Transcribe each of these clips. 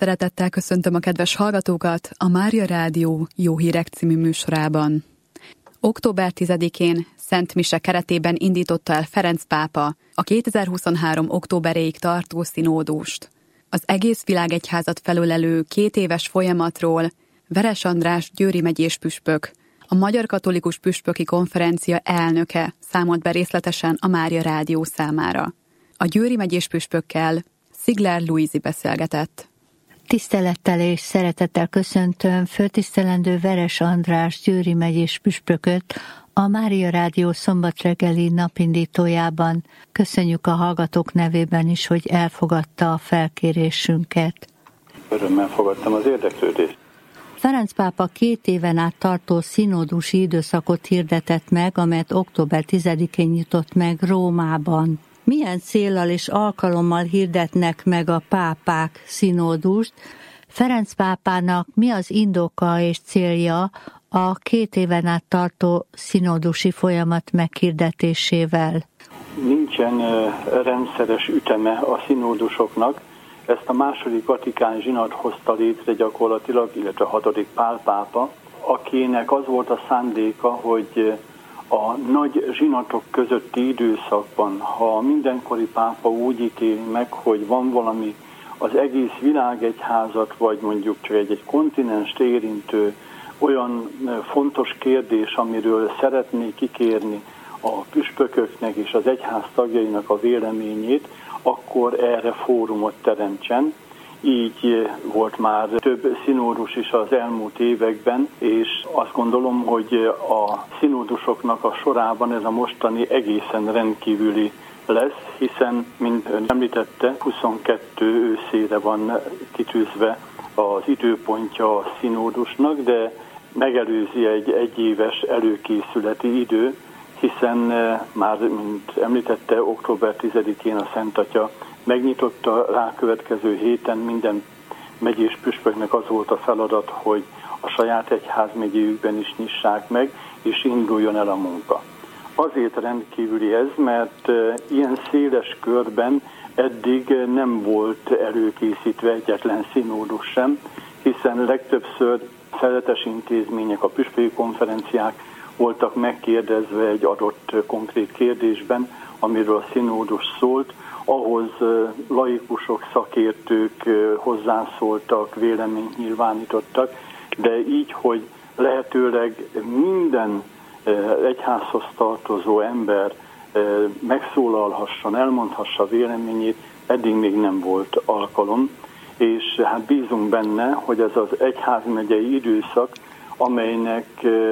Szeretettel köszöntöm a kedves hallgatókat a Mária Rádió Jó Hírek című műsorában. Október 10-én Szent Mise keretében indította el Ferenc pápa a 2023. októberéig tartó szinódust. Az egész világegyházat felölelő 2 éves folyamatról Veres András győri megyés püspök, a Magyar Katolikus Püspöki Konferencia elnöke számolt be részletesen a Mária Rádió számára. A győri megyés püspökkel Szigler Luizi beszélgetett. Tisztelettel és szeretettel köszöntöm főtisztelendő Veres András győri megyés püspököt a Mária Rádió szombat reggeli napindítójában. Köszönjük a hallgatók nevében is, hogy elfogadta a felkérésünket. Örömmel fogadtam az érdeklődést. Ferenc pápa 2 éven át tartó szinódusi időszakot hirdetett meg, amelyet október 10-én nyitott meg Rómában. Milyen céllal és alkalommal hirdetnek meg a pápák szinódust? Ferenc pápának mi az indoka és célja a 2 éven át tartó szinódusi folyamat meghirdetésével? Nincsen rendszeres üteme a szinódusoknak. Ezt a második Vatikán zsinat hozta létre gyakorlatilag, illetve a 6. Pál pápa, akinek az volt a szándéka, hogy a nagy zsinatok közötti időszakban, ha mindenkori pápa úgy ítéli meg, hogy van valami az egész világegyházat, vagy mondjuk csak egy kontinenst érintő olyan fontos kérdés, amiről szeretné kikérni a püspököknek és az egyház tagjainak a véleményét, akkor erre fórumot teremtsen. Így volt már több szinódus is az elmúlt években, és azt gondolom, hogy a szinódusoknak a sorában ez a mostani egészen rendkívüli lesz, hiszen, mint ön említette, 22 őszére van kitűzve az időpontja a szinódusnak, de megelőzi egy egyéves előkészületi idő, hiszen már, mint említette, október 10-én a Szent Atya megnyitotta, rákövetkező héten minden megyés püspöknek az volt a feladat, hogy a saját egyházmegyéjükben is nyissák meg, és induljon el a munka. Azért rendkívüli ez, mert ilyen széles körben eddig nem volt előkészítve egyetlen szinódus sem, hiszen legtöbbször szeletes intézmények, a püspöki konferenciák voltak megkérdezve egy adott konkrét kérdésben, amiről a szinódus szólt, ahhoz laikusok, szakértők hozzászóltak, véleményt nyilvánítottak, de így, hogy lehetőleg minden egyházhoz tartozó ember megszólalhasson, elmondhassa véleményét, eddig még nem volt alkalom, és hát bízunk benne, hogy ez az egyházmegyei időszak, amelynek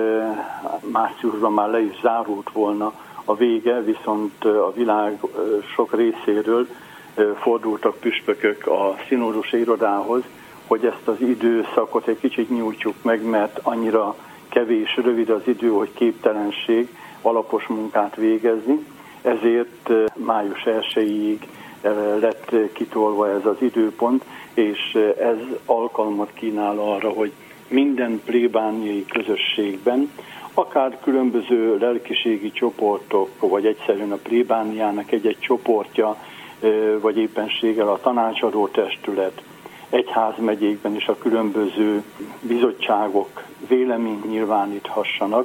márciusban már le is zárult volna a vége, viszont a világ sok részéről fordultak püspökök a szinódus irodához, hogy ezt az időszakot egy kicsit nyújtsuk meg, mert annyira kevés, rövid az idő, hogy képtelenség alapos munkát végezni. Ezért május 1-ig lett kitolva ez az időpont, és ez alkalmat kínál arra, hogy minden plébániai közösségben, akár különböző lelkiségi csoportok, vagy egyszerűen a plébániának egy-egy csoportja, vagy éppenséggel a tanácsadó testület, egyházmegyékben is a különböző bizottságok véleményt nyilváníthassanak.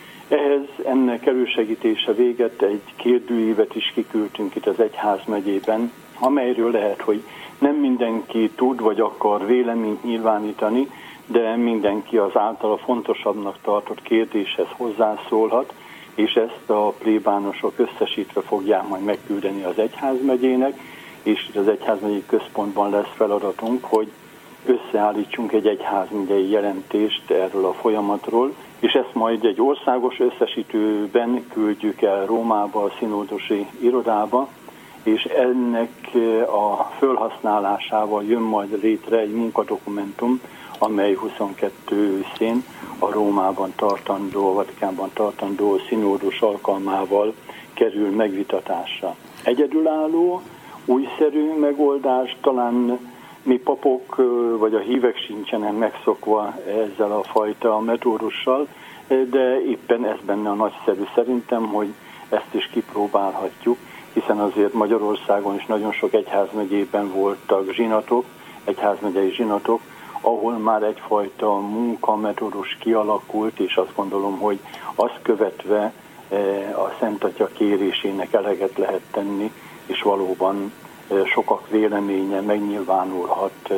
Ennek elősegítése véget egy kérdőívet is kiküldtünk itt az egyházmegyében, amelyről lehet, hogy nem mindenki tud vagy akar véleményt nyilvánítani, de mindenki az általa fontosabbnak tartott kérdéshez hozzászólhat, és ezt a plébánosok összesítve fogják majd megküldeni az egyházmegyének, és itt az egyházmegyei központban lesz feladatunk, hogy összeállítsunk egy egyházmegyei jelentést erről a folyamatról, és ezt majd egy országos összesítőben küldjük el Rómába, a szinódusi irodába, és ennek a felhasználásával jön majd létre egy munkadokumentum, amely 22 őszén a Rómában tartandó, a Vatikánban tartandó szinódus alkalmával kerül megvitatásra. Egyedülálló, újszerű megoldás, talán mi papok vagy a hívek sincsenek megszokva ezzel a fajta metódussal, de éppen ez benne a nagyszerű szerintem, hogy ezt is kipróbálhatjuk, hiszen azért Magyarországon is nagyon sok egyházmegyében voltak zsinatok, egyházmegyei zsinatok, ahol már egyfajta munkametódus kialakult, és azt gondolom, hogy azt követve a Szent Atya kérésének eleget lehet tenni, és valóban sokak véleménye megnyilvánulhat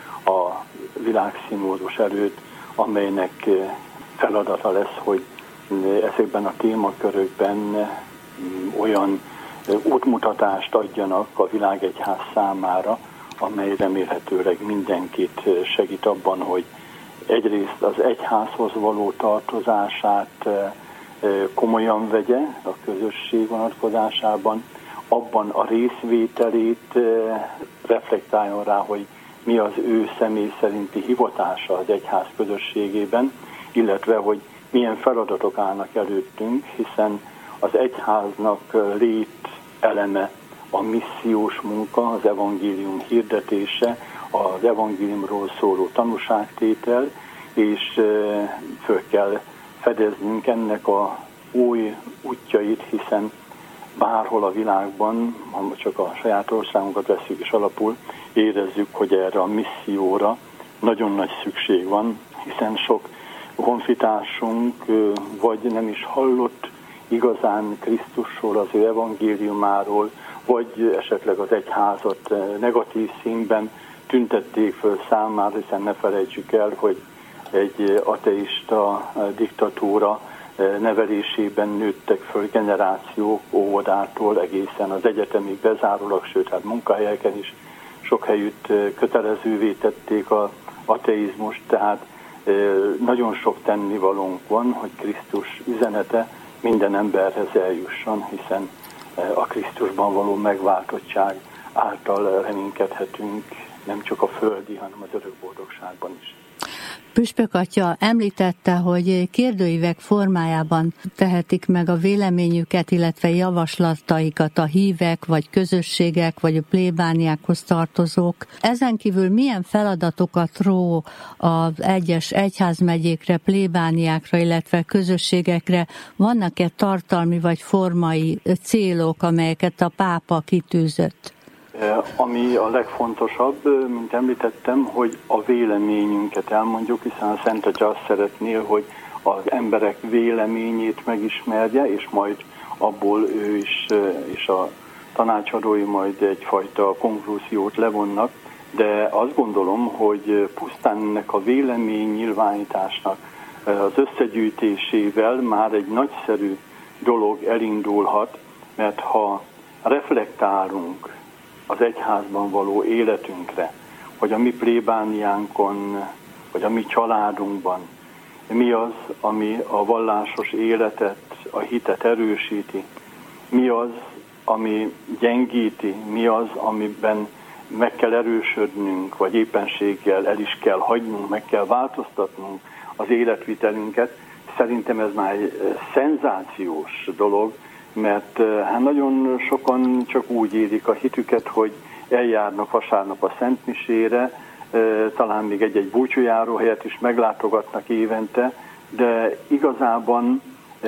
a világszínódus előtt, amelynek feladata lesz, hogy ezekben a témakörökben olyan útmutatást adjanak a világegyház számára, amely remélhetőleg mindenkit segít abban, hogy egyrészt az egyházhoz való tartozását komolyan vegye a közösség vonatkozásában, abban a részvételét reflektáljon rá, hogy mi az ő személy szerinti hivatása az egyház közösségében, illetve hogy milyen feladatok állnak előttünk, hiszen az egyháznak lét eleme a missziós munka, az evangélium hirdetése, az evangéliumról szóló tanúságtétel, és föl kell fedeznünk ennek a új útjait, hiszen bárhol a világban, ha csak a saját országunkat veszük és alapul, érezzük, hogy erre a misszióra nagyon nagy szükség van, hiszen sok honfitársunk vagy nem is hallott igazán Krisztusról, az ő evangéliumáról, vagy esetleg az egyházat negatív színben tüntették föl számára, hiszen ne felejtsük el, hogy egy ateista diktatúra nevelésében nőttek föl generációk óvodától egészen az egyetemig bezárólag, sőt, hát munkahelyeken is sok helyütt kötelezővé tették az ateizmust, tehát nagyon sok tennivalónk van, hogy Krisztus üzenete minden emberhez eljusson, hiszen a Krisztusban való megváltottság által reménykedhetünk nem csak a földi, hanem az örök boldogságban is. Püspök atya említette, hogy kérdőívek formájában tehetik meg a véleményüket, illetve javaslataikat a hívek, vagy közösségek, vagy a plébániákhoz tartozók. Ezen kívül milyen feladatokat ró az egyes egyházmegyékre, plébániákra, illetve közösségekre? Vannak-e tartalmi vagy formai célok, amelyeket a pápa kitűzött? Ami a legfontosabb, mint említettem, hogy a véleményünket elmondjuk, hiszen a Szent Atya azt szeretné, hogy az emberek véleményét megismerje, és majd abból ő is, és a tanácsadói majd egyfajta konklúziót levonnak, de azt gondolom, hogy pusztán ennek a vélemény nyilvánításnak az összegyűjtésével már egy nagyszerű dolog elindulhat, mert ha reflektálunk az egyházban való életünkre, hogy a mi plébániánkon, vagy a mi családunkban mi az, ami a vallásos életet, a hitet erősíti, mi az, ami gyengíti, mi az, amiben meg kell erősödnünk, vagy éppenséggel el is kell hagynunk, meg kell változtatnunk az életvitelünket. Szerintem ez már egy szenzációs dolog, mert hát nagyon sokan csak úgy élik a hitüket, hogy eljárnak vasárnap a szentmisére, talán még egy-egy búcsújáró helyet is meglátogatnak évente, de igazában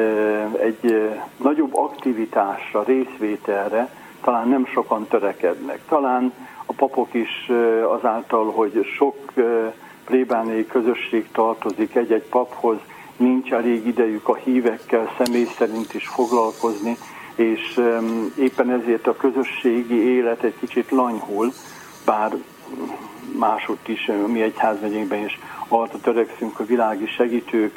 egy nagyobb aktivitásra, részvételre talán nem sokan törekednek. Talán a papok is azáltal, hogy sok plébániai közösség tartozik egy-egy paphoz, nincs elég idejük a hívekkel személy szerint is foglalkozni, és éppen ezért a közösségi élet egy kicsit lanyhul, bár másutt is, mi egyházmegyénkben is arra törekszünk, a világi segítők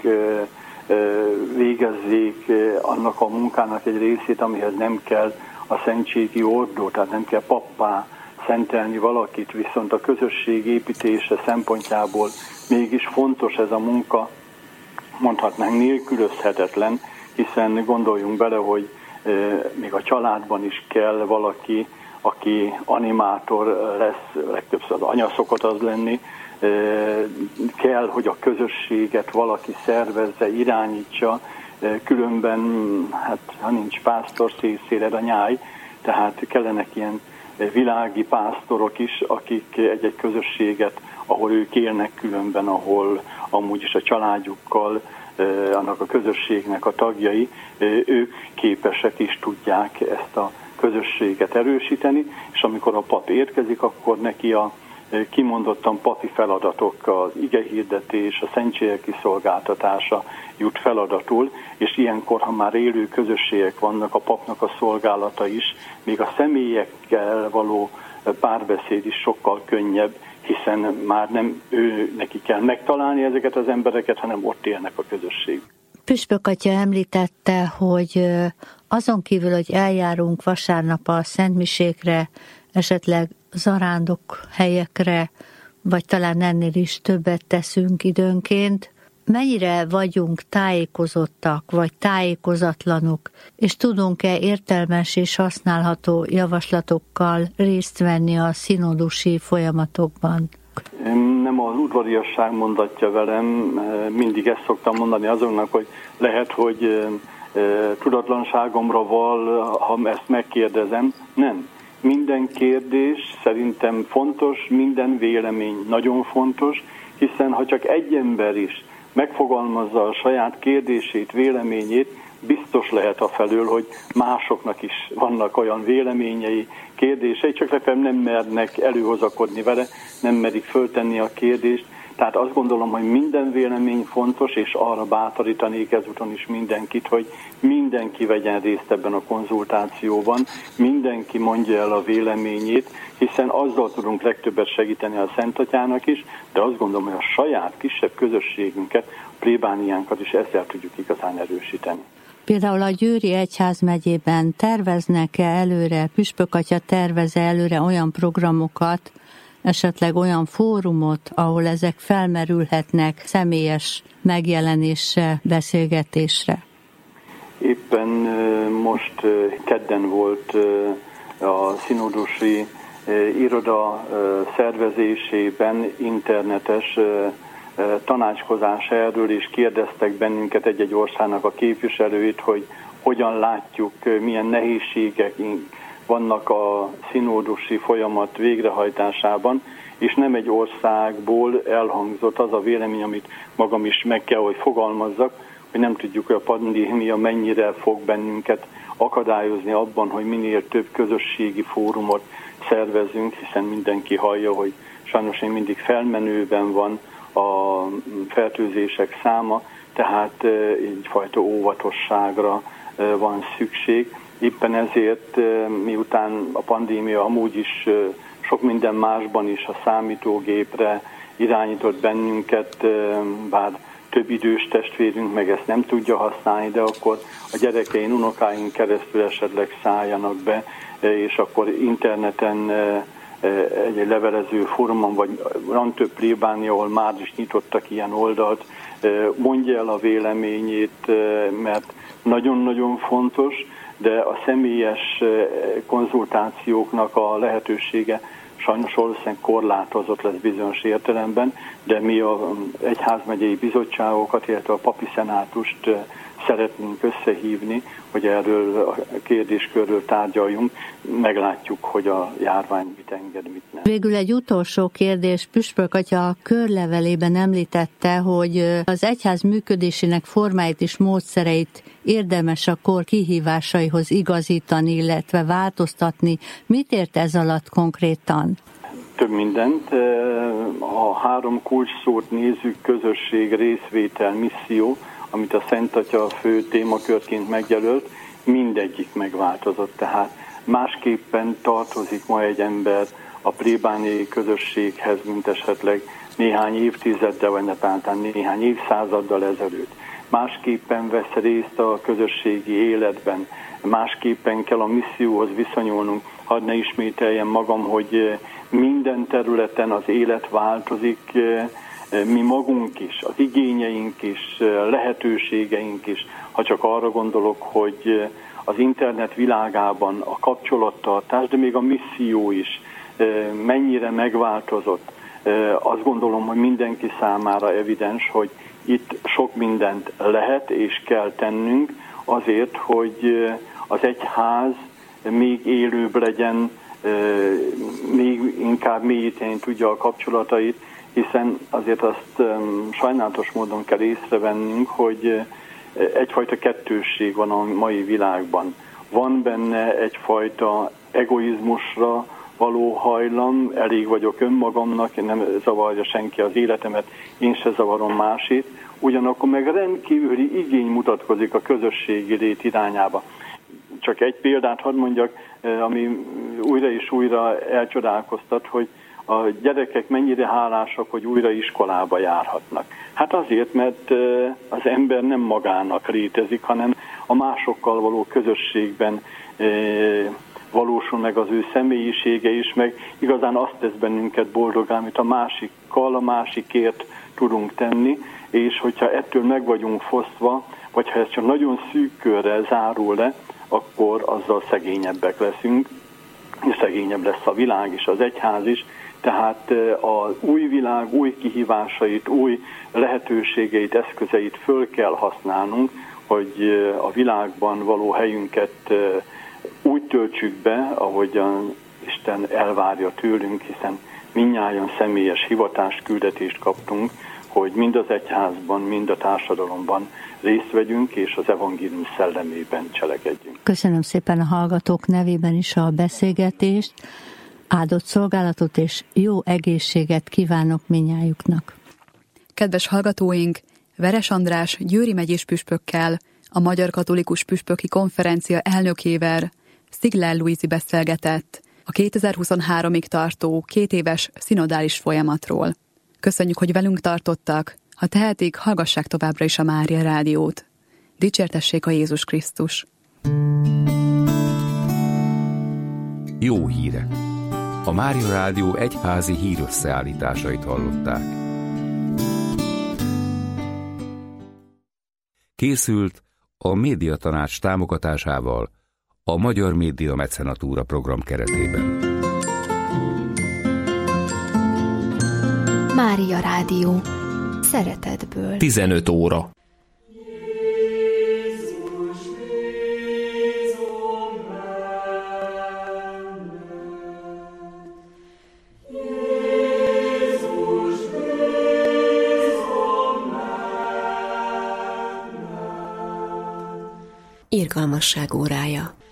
végezzék annak a munkának egy részét, amihez nem kell a szentségi ordó, tehát nem kell pappá szentelni valakit, viszont a közösség építése szempontjából mégis fontos ez a munka, mondhatnánk nélkülözhetetlen, hiszen gondoljunk bele, hogy még a családban is kell valaki, aki animátor lesz, legtöbbször az anya szokott az lenni, kell, hogy a közösséget valaki szervezze, irányítsa, különben, hát ha nincs pásztor, szétszéled a nyáj, tehát kellenek ilyen világi pásztorok is, akik egy-egy közösséget, ahol ők élnek különben, ahol amúgy is a családjukkal, annak a közösségnek a tagjai, ők képesek is tudják ezt a közösséget erősíteni, és amikor a pap érkezik, akkor neki a kimondottan papi feladatok, az igehirdetés, a szentségek kiszolgáltatása jut feladatul, és ilyenkor, ha már élő közösségek vannak, a papnak a szolgálata is, még a személyekkel való párbeszéd is sokkal könnyebb, hiszen már nem ő neki kell megtalálni ezeket az embereket, hanem ott élnek a közösség. Püspök atya említette, hogy azon kívül, hogy eljárunk vasárnap a szentmisékre, esetleg zarándok helyekre, vagy talán ennél is többet teszünk időnként, mennyire vagyunk tájékozottak, vagy tájékozatlanok, és tudunk-e értelmes és használható javaslatokkal részt venni a szinodusi folyamatokban? Nem az udvariasság mondatja velem, mindig ezt szoktam mondani azoknak, hogy lehet, hogy tudatlanságomra val, ha ezt megkérdezem. Nem. Minden kérdés szerintem fontos, minden vélemény nagyon fontos, hiszen ha csak egy ember is megfogalmazza a saját kérdését, véleményét, biztos lehet afelől, hogy másoknak is vannak olyan véleményei, kérdései, csak legfeljebb nem mernek előhozakodni vele, nem merik föltenni a kérdést. Tehát azt gondolom, hogy minden vélemény fontos, és arra bátorítanék ezúton is mindenkit, hogy mindenki vegyen részt ebben a konzultációban, mindenki mondja el a véleményét, hiszen azzal tudunk legtöbbet segíteni a Szent Atyának is, de azt gondolom, hogy a saját kisebb közösségünket, a plébániánkat is ezzel tudjuk igazán erősíteni. Például a Győri Egyházmegyében terveznek-e előre, püspök atya tervez-e előre olyan programokat, esetleg olyan fórumot, ahol ezek felmerülhetnek személyes megjelenésre, beszélgetésre? Éppen most kedden volt a szinodusi iroda szervezésében internetes tanácskozás erről, és kérdeztek bennünket egy-egy országnak a képviselőit, hogy hogyan látjuk, milyen nehézségek vannak a szinodusi folyamat végrehajtásában, és nem egy országból elhangzott az a vélemény, amit magam is meg kell, hogy fogalmazzak, hogy nem tudjuk, hogy a pandémia mennyire fog bennünket akadályozni abban, hogy minél több közösségi fórumot szervezünk, hiszen mindenki hallja, hogy sajnos még mindig felmenőben van a fertőzések száma, tehát egyfajta óvatosságra van szükség. Éppen ezért, miután a pandémia amúgy is sok minden másban is a számítógépre irányított bennünket, bár több idős testvérünk meg ezt nem tudja használni, de akkor a gyerekein, unokáink keresztül esetleg szálljanak be, és akkor interneten egy levelező fórumon, vagy van több plébánia, ahol már is nyitottak ilyen oldalt, mondja el a véleményét, mert nagyon-nagyon fontos, de a személyes konzultációknak a lehetősége sajnos valószínűleg korlátozott lesz bizonyos értelemben, de mi az egyházmegyei bizottságokat, illetve a papi szenátust szeretnénk összehívni, hogy erről a kérdéskörről tárgyaljunk, meglátjuk, hogy a járvány mit enged, mit nem. Végül egy utolsó kérdés, püspök atya a körlevelében említette, hogy az egyház működésének formáit és módszereit érdemes a kor kihívásaihoz igazítani, illetve változtatni. Mit ért ez alatt konkrétan? Több mindent. A 3 kulcsszót nézzük: közösség, részvétel, misszió, amit a Szent Atya fő témakörként megjelölt, mindegyik megváltozott. Tehát másképpen tartozik ma egy ember a plébániai közösséghez, mint esetleg néhány évtizeddel, vagy netán néhány évszázaddal ezelőtt. Másképpen vesz részt a közösségi életben, másképpen kell a misszióhoz viszonyulnunk. Hadd ne ismételjem magam, hogy minden területen az élet változik, mi magunk is, az igényeink is, lehetőségeink is. Ha csak arra gondolok, hogy az internet világában a kapcsolattartás, de még a misszió is mennyire megváltozott. Azt gondolom, hogy mindenki számára evidens, hogy itt sok mindent lehet és kell tennünk azért, hogy az egyház még élőbb legyen, még inkább mélyíteni tudja a kapcsolatait, hiszen azért azt sajnálatos módon kell észrevennünk, hogy egyfajta kettősség van a mai világban. Van benne egyfajta egoizmusra való hajlam, elég vagyok önmagamnak, nem zavarja senki az életemet, én se zavarom másét, ugyanakkor meg rendkívüli igény mutatkozik a közösségi lét irányába. Csak egy példát hadd mondjak, ami újra és újra elcsodálkoztat, hogy a gyerekek mennyire hálásak, hogy újra iskolába járhatnak. Hát azért, mert az ember nem magának létezik, hanem a másokkal való közösségben valósul meg az ő személyisége is, meg igazán azt tesz bennünket boldoggá, amit a másikkal, a másikért tudunk tenni, és hogyha ettől meg vagyunk fosztva, vagy ha ez csak nagyon szűk körrel zárul le, akkor azzal szegényebbek leszünk, és szegényebb lesz a világ és az egyház is. Tehát az új világ új kihívásait, új lehetőségeit, eszközeit föl kell használnunk, hogy a világban való helyünket úgy töltsük be, ahogyan Isten elvárja tőlünk, hiszen mindnyájan személyes hivatásküldetést kaptunk, hogy mind az egyházban, mind a társadalomban részt vegyünk, és az evangélium szellemében cselekedjünk. Köszönöm szépen a hallgatók nevében is a beszélgetést, áldott szolgálatot és jó egészséget kívánok mindnyájuknak. Kedves hallgatóink, Veres András Győri megyés püspökkel, a Magyar Katolikus Püspöki Konferencia elnökével, Szigler Luizi beszélgetett a 2023-ig tartó 2 éves szinodális folyamatról. Köszönjük, hogy velünk tartottak, ha tehetik, hallgassák továbbra is a Mária Rádiót. Dicsértessék a Jézus Krisztus! Jó hírek! A Mária Rádió egyházi hírösszeállításait hallották. Készült a Médiatanács támogatásával a Magyar Média Mecenatúra program keretében. Mária Rádió. Szeretetből. 15 óra. Irgalmasság órája.